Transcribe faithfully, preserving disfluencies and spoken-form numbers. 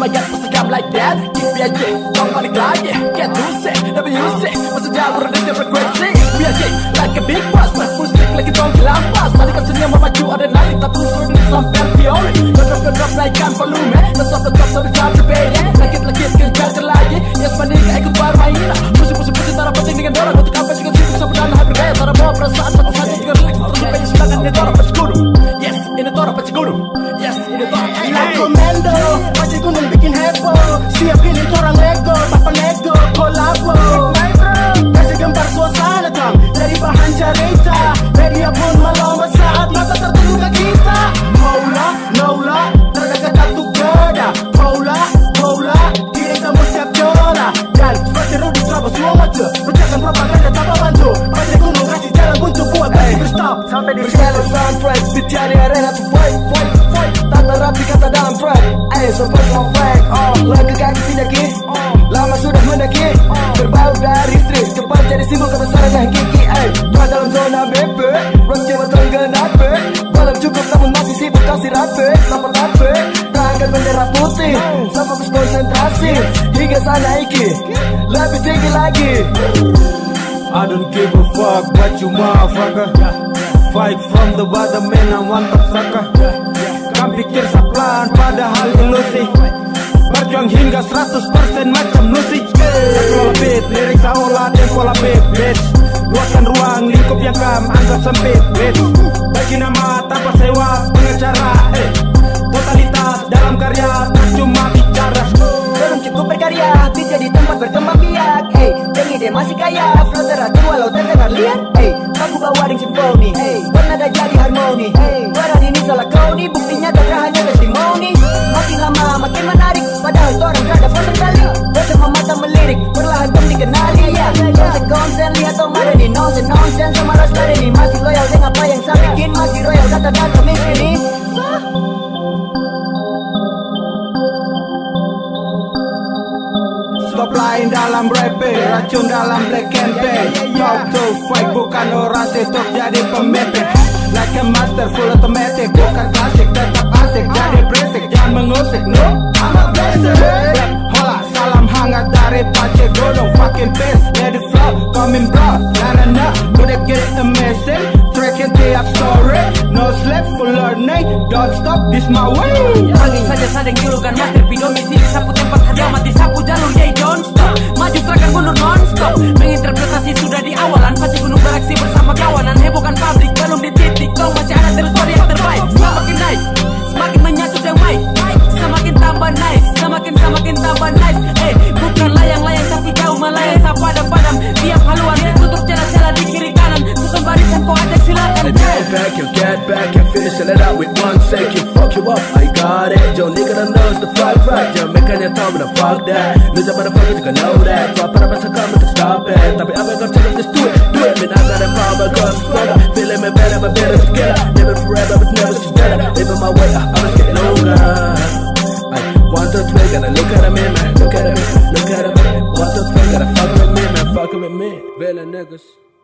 my god, must come like that. Keep it J, don't balik lagi. Get loose, W C, maksudnya we're the different crazy. We are J, like a big boss, my musik lagi dong kelampas. Balikan seni memacu ada naik, tak perlu suruh sampai teori. Drop drop drop naikkan volume, let's stop the top so the top berbeda. Lakit-lakit kejar lagi, yes my nigga ikut bermain. Musuh-musuh tara penting dengan dorang, untuk apa juga sibuk sama dana hampir gaya. Tara bawa perasaan satu saja juga relaks, terus sampai silakan ini Tora Paci Gunung. Yes, ini Tora Paci Gunung. Yes, ini Tora Paci Gunung. Komando, Paci Gunung bikin heboh. Siap ini orang Lego, tanpa nego, kolabo. Kasih gambar suasana tang, dari bahan cerita. Media pun melompat saat mata tertuju ke kita. Maula, naula, terdekat satu gada. Paula, Paula, diri kamu siap jola. Dan seperti Rudy Strabo semua maju. Pecahkan propaganda tanpa bantu. Paci Gunung kasih jalan buntu buat kasih berstop. Sampai di sini soundtrack, beat di arena to fight, fight, fight. Tata rapi kata dalam track. Ayo sampai sama flag. Oh, lagu kaki pinjaki. Lama sudah mendaki. Berbau dari street, cepat jadi simbol kebesaran dan gigi. Ay, telah dalam zona B P. Rock coba tergenap. Dalam cukup namun masih sibuk kasih rapi. Tanpa tape, terangkat bendera putih. Sama fokus konsentrasi hingga sana iki. Lebih tinggi lagi. I don't give a fuck what you motherfucker. Fight from the bottom man, I want the sucker. Kamu pikir saplaan padahal ilusi. Berjuang hingga seratus persen macam nusi. Kelola beat, lirik seolah tempo la beat, bitch. Luaskan ruang lingkup yang kamu anggap sempit, bitch. Bagi nama tanpa sewa pengacara, eh. Totalitas dalam karya, tak cuma bicara. Belum cukup berkarya, beat jadi tempat berkembang biak. Eh, yang ide masih kaya, flow teratur walau terdengar liar. Eh, aku bawa ring simfoni. Eh, bernada jadi harmoni. Eh, berat ini salah kau nih, buktinya tak hanya testimoni. Makin lama makin menarik, padahal orang terhadap bosan kali. Bersama mata melirik, perlahan pun dikenali ya. Konsen konsen lihat om ada nih nonsen nonsen sama ras ini masih loyal dengan apa yang saya bikin, masih royal kata data miskin nih. Stop lain dalam rapping, racun dalam black campaign. Talk to fight bukan orang setok jadi pemimpin. Like a master full automatic, bukan klasik tetap asik. Jadi berisik jangan mengusik, no I'm a basic. Rap hola, salam hangat dari Paci Gunung. Fucking bass, let it flow, coming bro. Na na na, udah get it amazing. Tracking tiap story, no sleep for learning. Don't stop, this my way. Angin saja sadeng julukan master pidomisi. Sapu tempat harga mati, sapu jalur yay don't stop. Maju gerakan mundur non-stop. Menginterpretasi sudah di awalan. Paci Gunung beraksi bersama kawanan. Hebohkan pabrik, belum di titik. Kau masih ada teritori yang terbaik. Semakin naik, semakin menyatu damai. Semakin tambah nice, semakin semakin tambah nice. Eh, bukan layang-layang tapi jauh melayang. Padam-padam, tiap haluan tutup celah-celah di kiri kanan. Susun barisan kau ajak silakan. Get back, you get back, and finish it out with one sec. You fuck you up, I got it. Yo, nigga that knows the fight right. Yo, makanya tau me to fuck that. Loser motherfucker, you can know that. So para masa kamu to stop it. Tapi apa yang kau cakap, just do it, do it. Man, I got that power, go stronger. Feeling me better, but better together. Never forever, but never together. Living my way, I'm just getting older. I one, two, three, gotta look at me, man. Look at me, look at me. One, two, three, gotta fuck with me, man. Fuck with me. Villain niggas.